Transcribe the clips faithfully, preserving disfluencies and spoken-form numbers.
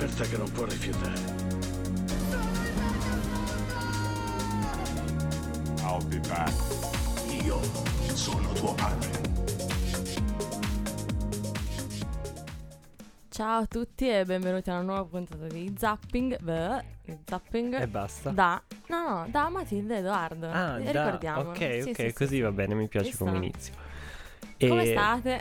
un'offerta che non può rifiutare. I'll be back. Io sono tuo padre. Ciao a tutti e benvenuti a una nuova puntata di Zapping. Beh, Zapping. E basta. Da, no, no, da Matilde e Edoardo. Ah, Eh, da, ricordiamo. ok, Sì, ok, sì, così sì, va sì. bene, mi piace Ci come sta. inizio. Come E- state?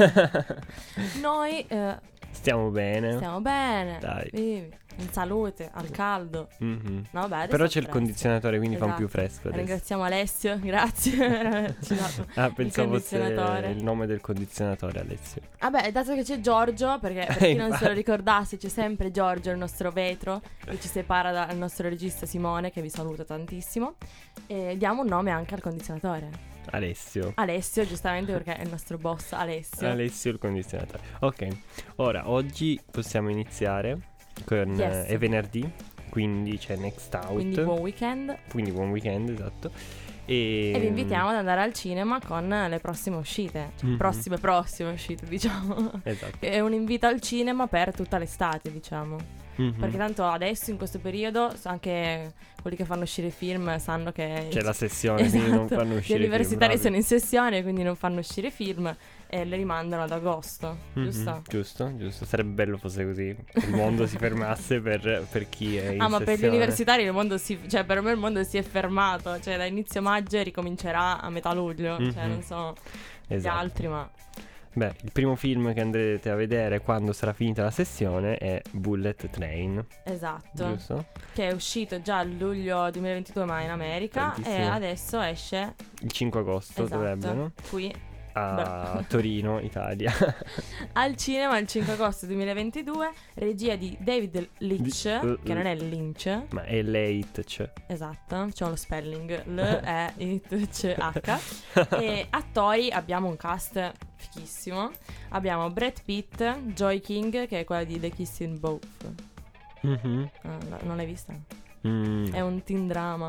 Noi eh, Stiamo bene. stiamo bene. Dai. Vivi, in salute, al caldo. Mhm. No, vabbè, adesso Però è c'è il fresco. condizionatore, quindi fa un più Esatto. fresco adesso. Ringraziamo Alessio, grazie per averci dato Ah, il pensavo fosse condizionatore. il nome del condizionatore, Alessio. Vabbè, dato che c'è Giorgio, perché per Eh, chi non se lo infatti. ricordasse c'è sempre Giorgio, il nostro vetro, che ci separa dal nostro regista Simone, che vi saluta tantissimo. E diamo un nome anche al condizionatore. Alessio. Alessio, giustamente perché è il nostro boss Alessio. Alessio il condizionatore. Ok, ora oggi possiamo iniziare con Yes. eh, è venerdì, quindi c'è Next Out. Quindi buon weekend. Quindi buon weekend, esatto. E, E vi invitiamo ad andare al cinema con le prossime uscite. Cioè, Mhm. prossime, prossime uscite, diciamo. Esatto. È un invito al cinema per tutta l'estate, diciamo. Mhm. Perché tanto adesso, in questo periodo, anche quelli che fanno uscire film sanno che C'è la sessione, quindi non Esatto. fanno Gli uscire universitari film, sono in sessione, quindi non fanno uscire film e le rimandano ad agosto, Mhm, giusto? Giusto, giusto. Sarebbe bello fosse così. Il mondo si fermasse per, per chi è in Ah, ma per gli sessione. universitari il mondo si... Cioè, per me il mondo si è fermato. Cioè, da inizio maggio ricomincerà a metà luglio. Cioè, Mhm. non so gli Esatto. altri, ma... Beh, il primo film che andrete a vedere quando sarà finita la sessione è Bullet Train, Esatto. giusto? Che è uscito già a luglio duemilaventidue, ma in America. E Tantissimo. adesso esce... Il cinque agosto Esatto. dovrebbe, no? Qui A Torino, Italia. al cinema il cinque agosto duemilaventidue. Regia di David Leitch, Di- uh, che non è Lynch. Ma è late. Esatto, c'è lo spelling L E I T C H. E attori abbiamo un cast fichissimo. Abbiamo Brad Pitt, Joy King, che è quella di The Kissing Booth. Mhm. Ah, no, non l'hai vista? Mm. È un teen drama.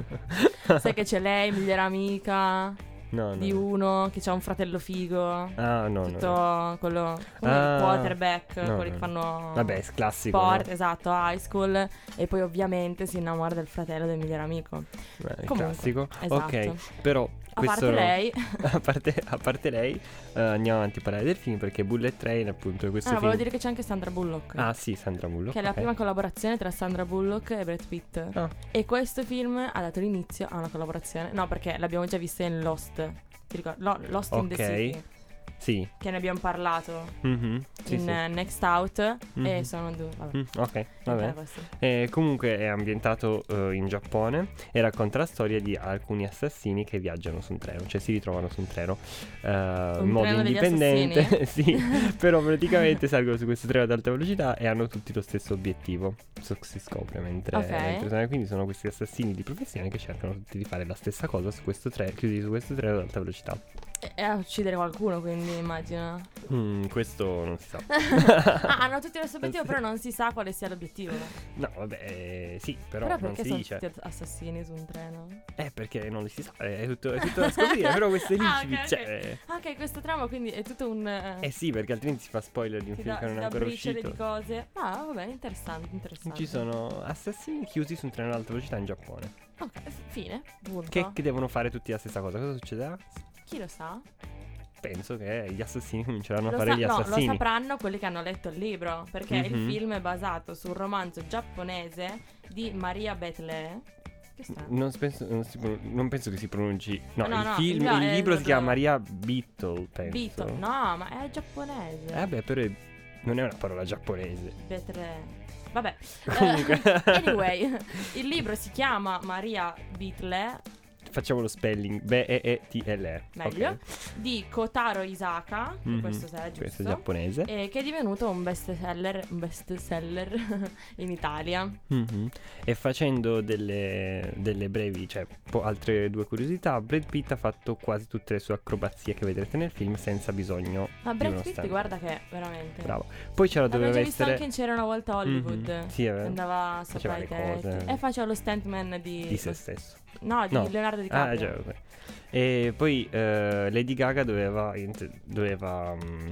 Sai che c'è lei, migliore amica No, no. di uno che ha un fratello figo. Ah, no, Tutto no. quello, uno Ah, il quarterback, no, quelli no. che fanno Vabbè, è classico. sport, no? esatto, high school. E poi ovviamente si innamora del fratello del migliore amico. Beh, è Comunque, classico. esatto. Ok, però A questo parte lei. a parte, a parte lei, eh, andiamo avanti a parlare del film perché Bullet Train, appunto, questo Ah, no, film. volevo dire che c'è anche Sandra Bullock. Ah, sì, Sandra Bullock. Che è la ok. prima collaborazione tra Sandra Bullock e Brad Pitt. Ah. E questo film ha dato l'inizio a una collaborazione. No, perché l'abbiamo già vista in Lost. Ti ricordi? Lo- Lost in the Ok. City. Sì. Che ne abbiamo parlato Mhm, sì, in sì. eh, Next Out. Mhm. E sono due. Vabbè. Mm, ok, vabbè. Era questo. Eh, comunque è ambientato eh, in Giappone e racconta la storia di alcuni assassini che viaggiano su un treno, cioè si ritrovano su un treno eh, in modo treno degli indipendente, sì, però praticamente salgono su questo treno ad alta velocità e hanno tutti lo stesso obiettivo, so che si scopre mentre, Ok. mentre sono- quindi sono questi assassini di professione che cercano tutti di fare la stessa cosa su questo treno, chiusi su questo treno ad alta velocità. E, e a uccidere qualcuno, quindi immagino. Mm, questo non si sa. Ah, hanno tutti lo stesso obiettivo, però non si sa quale sia l'obiettivo. No, vabbè, eh, sì, però, Però, non perché si sono dice. tutti assassini su un treno? Eh, perché non li si sa, è tutto, è tutto da scoprire, però questo è Ah, l'incipit, ok, cioè... Ah, ok, questo trama quindi è tutto un... eh, Eh sì, perché altrimenti si fa spoiler di un ti film dà, che non ti è dà ancora briciole uscito. di cose. Ah, vabbè, interessante, interessante. Ci sono assassini chiusi su un treno ad alta velocità in Giappone Ok, f- fine, punto. che, che devono fare tutti la stessa cosa. Cosa succederà? Chi lo sa? Penso che gli assassini cominceranno Lo a fare sa- gli no, assassini. lo sapranno quelli che hanno letto il libro, perché il Mhm. film è basato sul romanzo giapponese di Maria Betlé. Che sta? Non penso, non, si pro- non penso che si pronunci. No, No, il no, film, il- il, è libro il- si chiama Maria Beetle, penso. Beetle. No, ma è giapponese. Eh beh, però è- non è una parola giapponese. Betlé. Vabbè. Comunque. Eh, anyway, il libro si chiama Maria Betlé, Facciamo lo spelling. B E E T L E. meglio, Ok. di Kotaro Isaka, che Mhm. questo sarà giusto. Questo è giapponese. E che è divenuto un best seller, un best seller in Italia. Mhm. E facendo delle, delle brevi, cioè po- altre due curiosità, Brad Pitt ha fatto quasi tutte le sue acrobazie che vedrete nel film senza bisogno Ma di Brad uno Pitt, stunt. guarda che veramente. Bravo. Poi c'era L'abbiamo doveva già visto essere anche in C'era una volta a Hollywood. Mhm. Sì, è vero. Andava sopra Faceva i le tetti. cose. E faceva lo stuntman di... di se stesso. No, di No. Leonardo Ah, DiCaprio. già, ok. E poi eh, Lady Gaga doveva, int- doveva mm,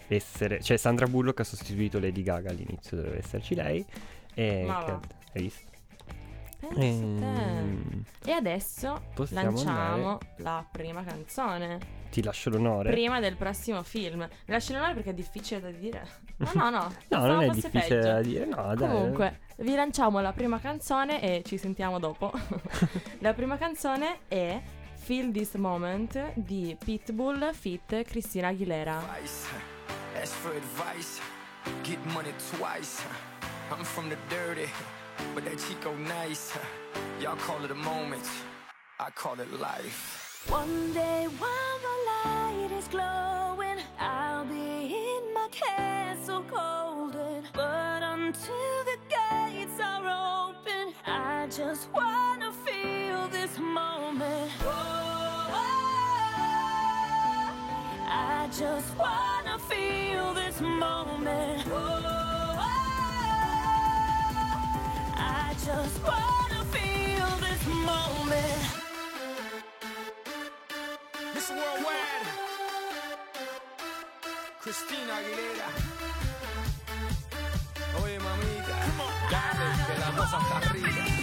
essere, cioè Sandra Bullock ha sostituito Lady Gaga, all'inizio doveva esserci lei. E Ma che, va. hai visto? Pensa Ehm, te. E adesso possiamo lanciamo andare- la prima canzone. Ti lascio l'onore. Prima del prossimo film. Vi lascio l'onore perché è difficile da dire. No, no, no. No, pensavo non è fosse difficile peggio. da dire. No, dai. Comunque, vi lanciamo la prima canzone e ci sentiamo dopo. La prima canzone è Feel This Moment di Pitbull feat. Christina Aguilera. Advice, ask for advice, get money twice. I'm from the dirty, but that Chico nice. Y'all call it a moment, I call it life. One day while the light is glowing, I'll be in my castle golden. But until the gates are open, I just wanna feel this moment. Oh, I just wanna feel this moment. Oh, I just wanna feel this moment. Miss Worldwide, Christina Aguilera. Oye mamita, dale que la cosa está rica.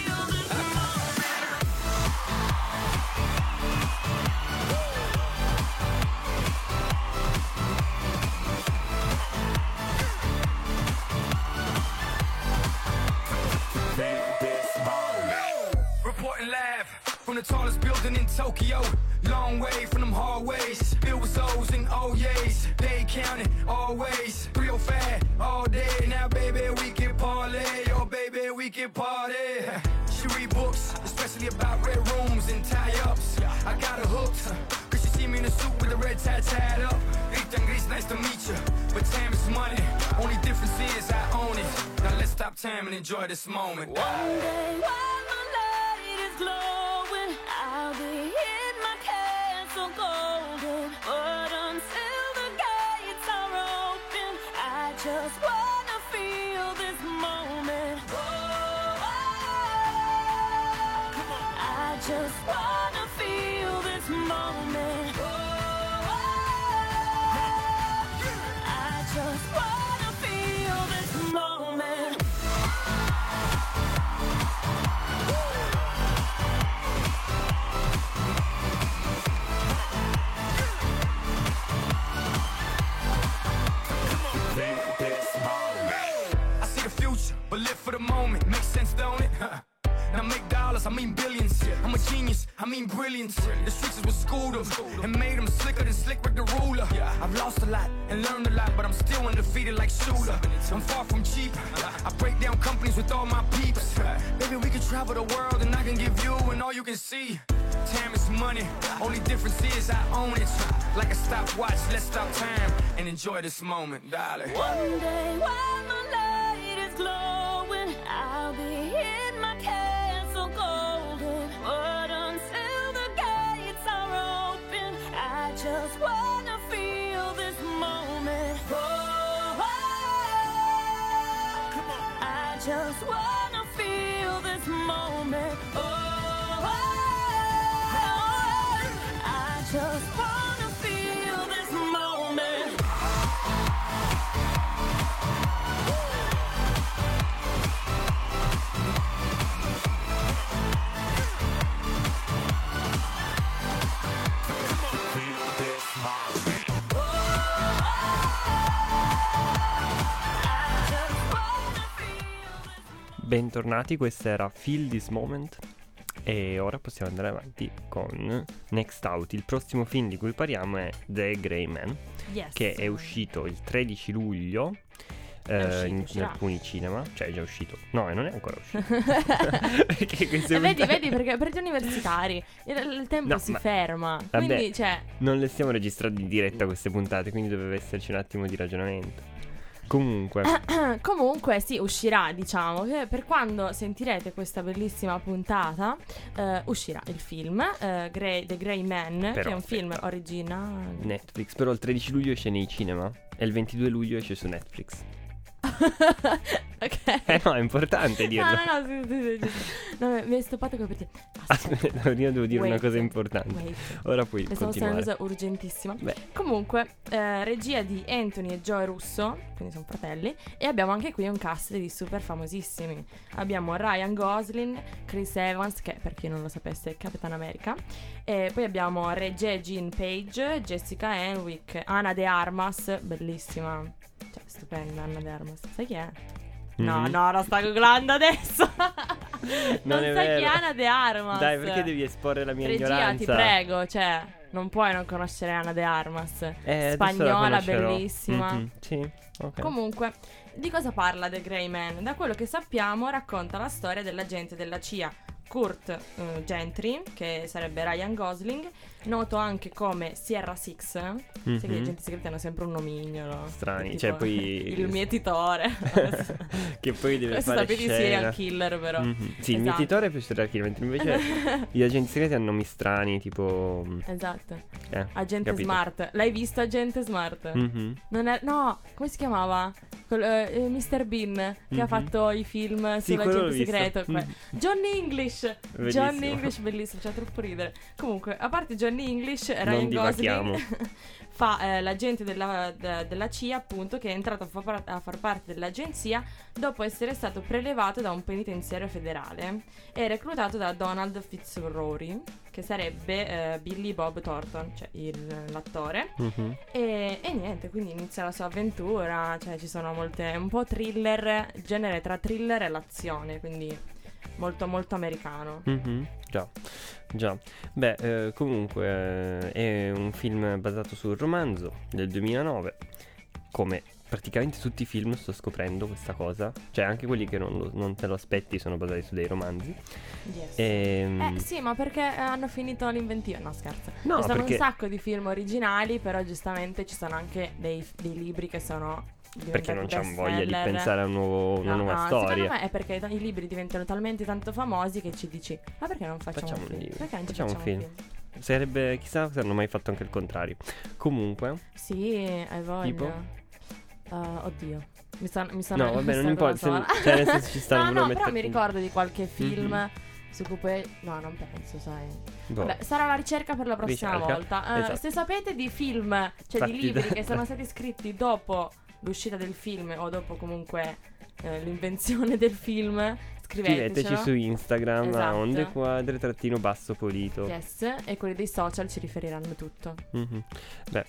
Reporting live from the tallest building in Tokyo. Long way from them hallways. Filled with O's and O's. They counting always. three oh five all day. Now baby we can parlay. Oh baby we can party. She read books, especially about red rooms and tie-ups. I got her hooked, cause she see me in a suit with a red tie tied up. Ethan Grease, nice to meet you. But time is money. Only difference is I own it. Now let's stop time and enjoy this moment. One day while the light is glowing, I'll be in my castle golden. But until the gates are open, I just wanna feel this moment. Oh, I just wanna feel this moment. Oh, I just wanna feel this moment. I see the future, but live for the moment. Makes sense, don't it? Huh. Now make dollars, I mean billions. I'm a genius, I mean brilliance. The streets is what schooled them and made them slicker than Slick Rick the ruler. I've lost a lot and learned a lot, but I'm still undefeated like Shooter. I'm far from cheap. I break down companies with all my peeps. Baby, we can travel the world and I can give you and all you can see. Time is money, only difference is I own it. Like a stopwatch, let's stop time and enjoy this moment, darling. One day while the light is glowing, I'll be in my castle golden. But until the gates are open, I just wanna feel this moment. Oh, I just wanna feel this moment. Oh, I just wanna feel this moment. Bentornati, questa era Feel This Moment. E ora possiamo andare avanti con Next Out. Il prossimo film di cui parliamo è The Gray Man, Yes. che è uscito il tredici luglio eh, uscito, in, in uscirà. alcuni cinema. Cioè è già uscito. No, non è ancora uscito. Perché queste Eh, vedi, puntate- vedi, perché per gli universitari il, il tempo No, si ma- ferma. Vabbè. Quindi, cioè, Non le stiamo registrando in diretta queste puntate, quindi doveva esserci un attimo di ragionamento. Comunque, comunque sì, uscirà, diciamo, che per quando sentirete questa bellissima puntata eh, uscirà il film eh, Grey- The Gray Man, Però, che è un film aspetta. originale. Netflix, però il tredici luglio esce nei cinema e il ventidue luglio esce su Netflix. Ok. Eh no, è importante dirlo. No, no, no, sì, sì, sì, sì. No, mi hai stoppato come per dire. Aspetta, prima devo dire Wait. una cosa importante. Wait. Ora puoi Pensavo sia una continuare. cosa urgentissima. Beh, Comunque, eh, regia di Anthony e Joe Russo, quindi sono fratelli, e abbiamo anche qui un cast di super famosissimi. Abbiamo Ryan Gosling, Chris Evans, che per chi non lo sapesse è Capitan America, e poi abbiamo Regé Jean Page, Jessica Henwick, Ana de Armas, bellissima, cioè stupenda Ana de Armas. Sai chi è? No, Mhm. no, lo sta googlando adesso. non è sai chi è vero. Ana de Armas. Dai, perché devi esporre la mia Regia, ignoranza? ti prego, cioè, non puoi non conoscere Ana de Armas. Eh, adesso la Spagnola, conoscerò. bellissima. Mhm, sì, ok. Comunque, di cosa parla The Gray Man? Da quello che sappiamo, racconta la storia dell'agente della C I A Kurt eh, Gentry, che sarebbe Ryan Gosling, noto anche come Sierra Six. Sai che gli Mhm. agenti segreti hanno sempre un nomignolo Strani, tipo cioè poi- il mietitore. Che poi deve Questo fare sapete di scena. serial killer, però. Mhm. Sì, il Esatto. mietitore è più serial killer, mentre invece gli agenti segreti hanno nomi strani, tipo... Esatto. Eh, Agente capito. Smart. L'hai visto Agente Smart? Mhm. Non è, no, come si chiamava? Quel, eh, mister Bean che ha Mhm. fatto i film Sì, quello l'ho sull'agente visto. segreto. que- Mhm. Johnny English. Bellissimo. Johnny English, bellissimo, c'ha troppo ridere. Comunque, a parte Johnny English, Ryan divaghiamo. Gosling fa eh, l'agente della, de- della C I A, appunto, che è entrato a, fa par- a far parte dell'agenzia dopo essere stato prelevato da un penitenziario federale e reclutato da Donald Fitzroy, che sarebbe eh, Billy Bob Thornton, cioè il- l'attore. Mhm. E, e niente, quindi inizia la sua avventura, cioè ci sono molte, un po' thriller, genere tra thriller e l'azione, quindi molto molto americano. Mhm. Già, già. Beh, eh, comunque eh, è un film basato sul romanzo del duemilanove. Come praticamente tutti i film sto scoprendo questa cosa. Cioè anche quelli che non, lo- non te lo aspetti sono basati su dei romanzi. Yes. Ehm, Eh sì, ma perché eh, hanno finito l'inventiva? No, scherzo. No, ci sono perché- un sacco di film originali, però giustamente ci sono anche dei, dei libri che sono perché non diventati c'hanno voglia di bestseller. pensare a un nuovo- una No, nuova no, storia. Secondo me è perché i libri diventano talmente tanto famosi che ci dici: ma perché non facciamo, Facciamo un un film? libro, Perché non ci facciamo un facciamo film. Sarebbe, chissà se hanno mai fatto anche il contrario. Comunque, Sì, hai voglia. Tipo? Uh, oddio. Mi sono mi sono no, vabbè, non mi importa. sono se- cioè, nel senso ci stanno No, no, volevo però mi mettere- ricordo di qualche film Mhm. su cui poi no, non penso, sai. Boh. Vabbè, sarà la ricerca per la prossima Ricerca, volta. Eh, esatto. Se sapete di film, cioè Fatti di libri da- che sono stati scritti dopo l'uscita del film o dopo comunque eh, l'invenzione del film, scrivetecelo. Scriveteci su Instagram a Esatto. onde quadre trattino basso polito. Yes, e quelli dei social ci riferiranno tutto. Mhm. Beh,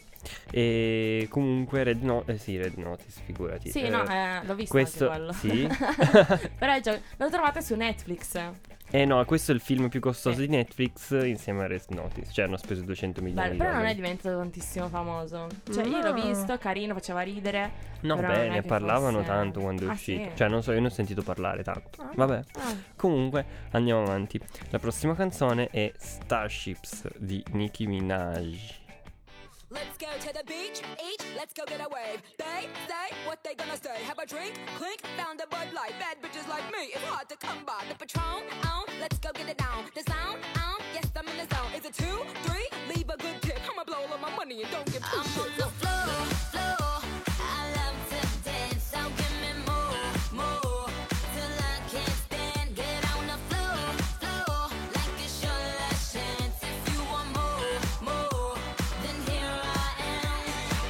e comunque Red Notice, eh sì, Red Notice, figurati. Sì, Eh, no, eh, l'ho visto questo anche quello. sì. Però è già- lo trovate su Netflix. Eh no, questo è il film più costoso Sì. di Netflix insieme a Red Notice. Cioè hanno speso duecento milioni Bello, di però non è dollari. diventato tantissimo famoso. Cioè, io l'ho No. visto, carino, faceva ridere. No, però beh, non è ne che parlavano fosse- tanto quando è Ah, uscito. sì? Cioè, non so, io ne ho sentito parlare tanto. Ah. Vabbè. Ah. Comunque, andiamo avanti. La prossima canzone è Starships di Nicki Minaj. Let's go to the beach, each, let's go get a wave. They say what they gonna say. Have a drink, clink, found a Bud Light. Bad bitches like me, it's hard to come by. The Patron, on, let's go get it down. The sound, on, yes, I'm in the zone. Is it two, three? Leave a good tip. I'ma blow all of my money and don't give two I'm on shits. the floor, floor. I love to dance, so give me more, more. Till I can't stand, get on the floor, floor. Like it's your last chance. If you want more, more, then here I am.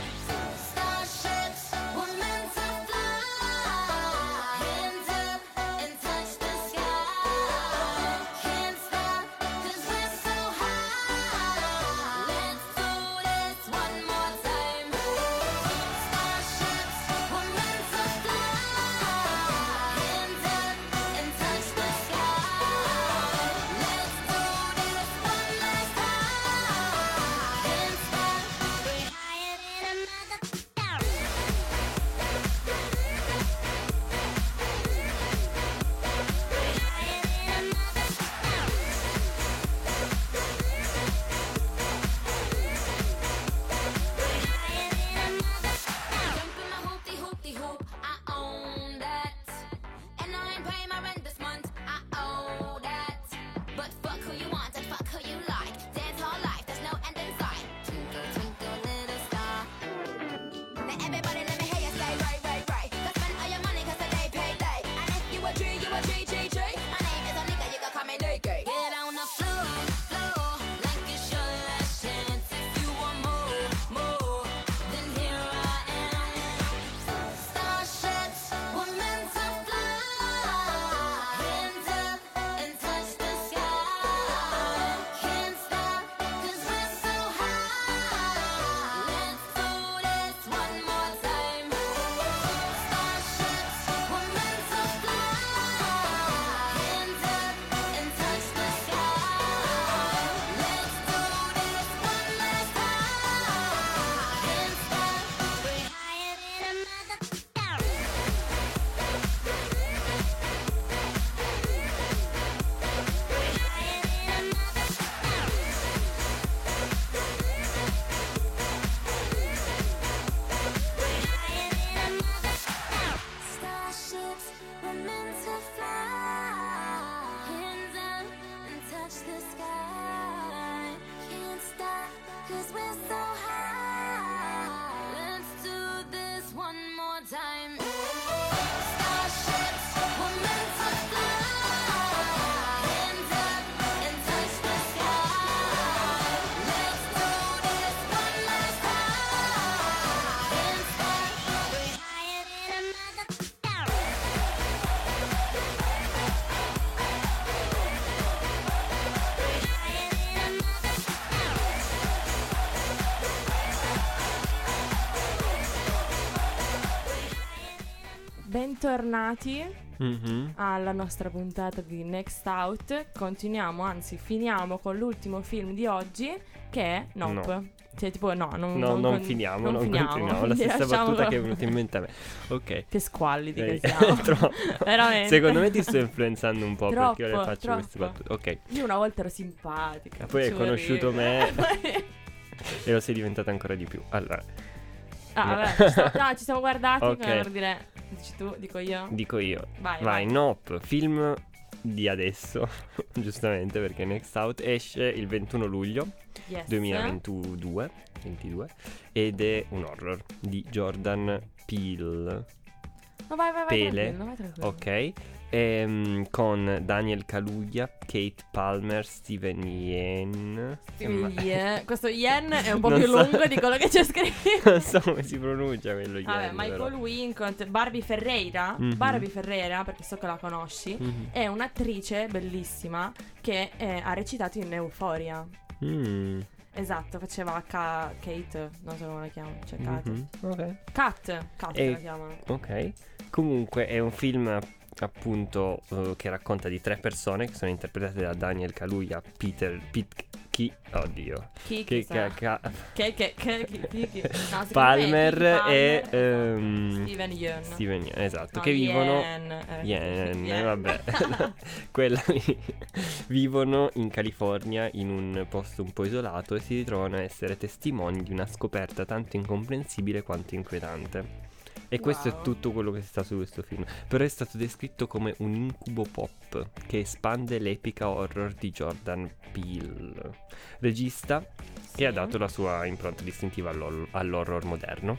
Starships were meant to fly. Hands up and touch the sky. Can't stop 'cause we're so high. Let's do this one time. Starships were meant to fly. Hands up and touch the sky. Let's do this one last time. Can't stop, we're higher than a mother. Bentornati Mhm. alla nostra puntata di Next Out. Continuiamo, anzi finiamo con l'ultimo film di oggi, che è Nope. No. Cioè tipo no, non, No, non con- finiamo, non non finiamo. continuiamo. La stessa Lasciamolo- battuta che è venuta in mente a me. Ok. Che squallidi che Eh, siamo. troppo. Veramente. Secondo me ti sto influenzando un po' Troppo, perché io le faccio troppo. queste battute. Ok. Io una volta ero simpatica. Poi hai facevo conosciuto ridere. me. E lo sei diventata ancora di più. Allora, Ah, No. vabbè, ci sta- no, ci siamo guardati Ok. come per dire. Dici tu, dico io. dico io. Vai, Vai, vai. Nope, film di adesso, giustamente perché Next Out esce il ventuno luglio Yes. duemilaventidue ventidue, ed è un horror di Jordan Peele, No, vai, vai, vai. Pele. Tranquillo, vai tranquillo. ok? Ehm, con Daniel Kaluuya, Kate Palmer, Steven Yeun. Steven Yeun. Questo yen è un po' Non più so. lungo di quello che c'è scritto. Non so come si pronuncia quello Vabbè, Yeun, Michael però. Wincott, Barbie Ferreira. Mhm. Barbie Ferreira, perché so che la conosci, Mhm. è un'attrice bellissima che eh, ha recitato in Euphoria. Mm. Esatto, faceva Ka- Kate, non so come la chiamo, cioè Kate. Mhm. Ok. Kat, Kat E- la chiamano. Ok, comunque è un film appunto eh, che racconta di tre persone che sono interpretate da Daniel Kaluuya, Peter, Pete, chi, oddio, Chi, che, chi sarà? ca- ca- Che, che, che, chi, chi, chi? No, secondo me Palmer Kiki Palmer, e esatto. ehm, Steven Yeun. Steven Yeun, esatto, No, che vivono Yen, eh, Yen, Yen. vabbè, quella lì, vivono in California in un posto un po' isolato e si ritrovano a essere testimoni di una scoperta tanto incomprensibile quanto inquietante. E questo Wow. è tutto quello che sta su questo film. Però è stato descritto come un incubo pop che espande l'epica horror di Jordan Peele, regista Sì. che ha dato la sua impronta distintiva all'hor- all'horror moderno.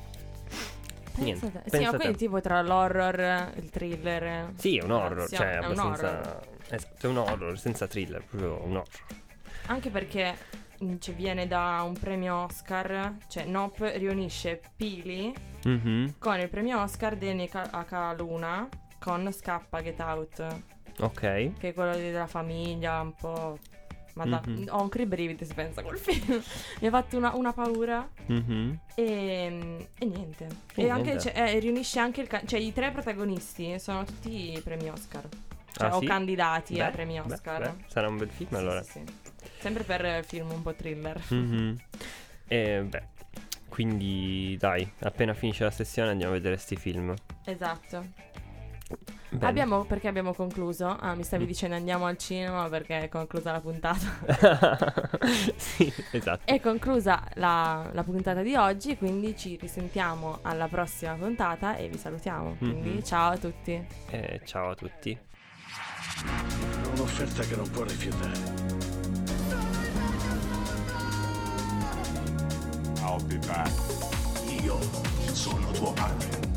Pensa Niente, te. Sì, pensa ma te. quindi tipo tra l'horror, il thriller. Sì, è un horror, l'azione, cioè è un abbastanza... horror. Esatto, è un horror, senza thriller, proprio un horror. Anche perché mm, cioè, viene da un premio Oscar, cioè Nope riunisce Pili Mhm, con il premio Oscar di Nica- H. Luna con Scappa Get Out, ok. che è quello di- della famiglia, un po'... Madonna, Mhm. ho anche i brividi se penso a quel film. Mi ha fatto una, una paura Mhm. e, e niente. E E, anche, niente. cioè, eh, riunisce anche il... ca- cioè i tre protagonisti sono tutti premi Oscar. Cioè, Ah, o sì? candidati a Beh, premi beh, Oscar. beh, sarà un bel film Sì, allora. sì, sì. Sempre per eh, film un po' thriller. Mhm. E beh, quindi dai, appena finisce la sessione andiamo a vedere sti film. Esatto. Bene. Abbiamo, perché abbiamo concluso? Ah, mi stavi dicendo andiamo al cinema perché è conclusa la puntata. Sì, esatto. È conclusa la, la puntata di oggi, quindi ci risentiamo alla prossima puntata e vi salutiamo. Quindi Mhm. ciao a tutti. Eh, ciao a tutti. Un'offerta che non può rifiutare. I'll be back. Io sono tuo padre.